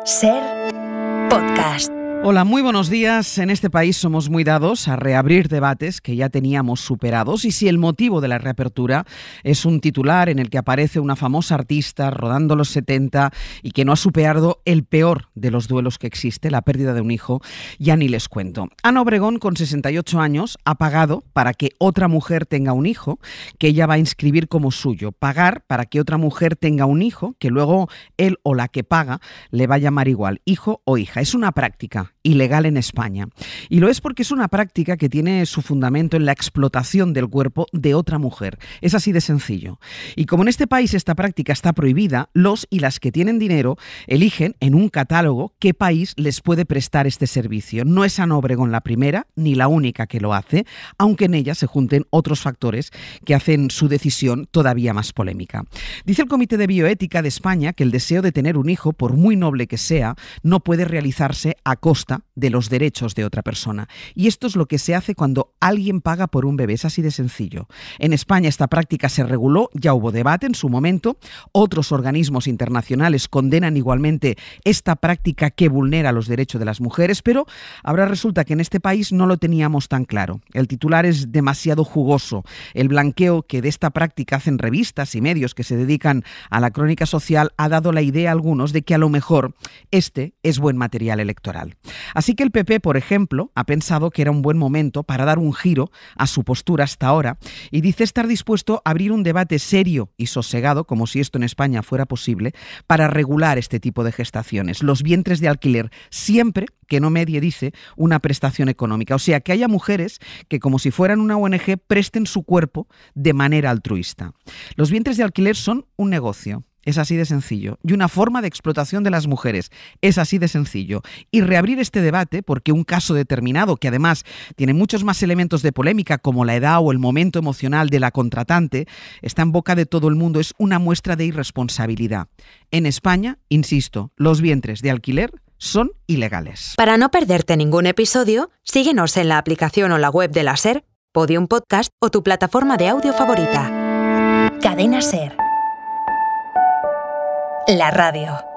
Ser podcast. Hola, muy buenos días. En este país somos muy dados a reabrir debates que ya teníamos superados, y si el motivo de la reapertura es un titular en el que aparece una famosa artista rodando los 70 y que no ha superado el peor de los duelos que existe, la pérdida de un hijo, ya ni les cuento. Ana Obregón, con 68 años, ha pagado para que otra mujer tenga un hijo que ella va a inscribir como suyo. Pagar para que otra mujer tenga un hijo que luego él o la que paga le va a llamar igual, hijo o hija. Es una práctica ilegal en España. Y lo es porque es una práctica que tiene su fundamento en la explotación del cuerpo de otra mujer. Es así de sencillo. Y como en este país esta práctica está prohibida, los y las que tienen dinero eligen en un catálogo qué país les puede prestar este servicio. No es Ana Obregón la primera ni la única que lo hace, aunque en ella se junten otros factores que hacen su decisión todavía más polémica. Dice el Comité de Bioética de España que el deseo de tener un hijo, por muy noble que sea, no puede realizarse a costa de los derechos de otra persona. Y esto es lo que se hace cuando alguien paga por un bebé. Es así de sencillo. En España esta práctica se reguló, ya hubo debate en su momento. Otros organismos internacionales condenan igualmente esta práctica que vulnera los derechos de las mujeres, pero ahora resulta que en este país no lo teníamos tan claro. El titular es demasiado jugoso. El blanqueo que de esta práctica hacen revistas y medios que se dedican a la crónica social ha dado la idea a algunos de que a lo mejor este es buen material electoral. Así que el PP, por ejemplo, ha pensado que era un buen momento para dar un giro a su postura hasta ahora y dice estar dispuesto a abrir un debate serio y sosegado, como si esto en España fuera posible, para regular este tipo de gestaciones, los vientres de alquiler, siempre que no medie, dice, una prestación económica. O sea, que haya mujeres que, como si fueran una ONG, presten su cuerpo de manera altruista. Los vientres de alquiler son un negocio. Es así de sencillo. Y una forma de explotación de las mujeres. Es así de sencillo. Y reabrir este debate, porque un caso determinado, que además tiene muchos más elementos de polémica, como la edad o el momento emocional de la contratante, está en boca de todo el mundo, es una muestra de irresponsabilidad. En España, insisto, los vientres de alquiler son ilegales. Para no perderte ningún episodio, síguenos en la aplicación o la web de la SER, Podium Podcast o tu plataforma de audio favorita. Cadena SER. La radio.